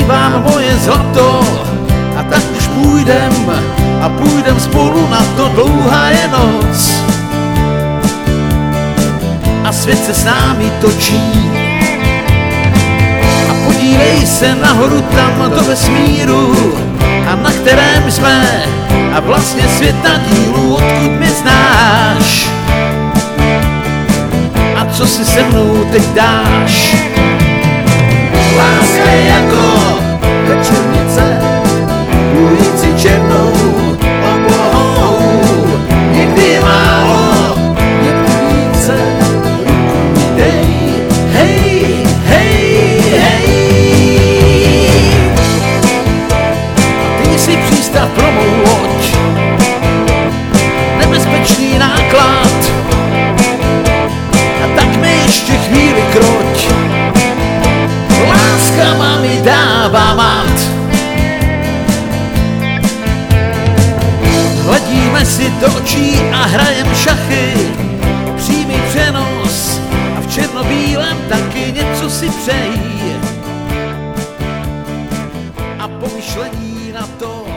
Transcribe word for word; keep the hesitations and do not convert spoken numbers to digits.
zpívám moje zlato, a tak už půjdem a půjdem spolu na to, dlouhá je noc a svět se s námi točí. A podívej se nahoru tam do vesmíru, a na kterém jsme, a vlastně svět na dílu, odkud mě znáš a co si se mnou teď dáš. Láska je jako večernice, ulici černou oblohou. Někdy je málo, někdy více, ruku mi dej, hej, hej, hej. Ty jsi přístav pro mou loď, nebezpečný náklad, a tak mi ještě chvíli kroť. Láska má mi dává mat. Hledíme si do očí a hrajem šachy, přímý přenos a v černobílém taky něco si přejí. A pomyšlení na to,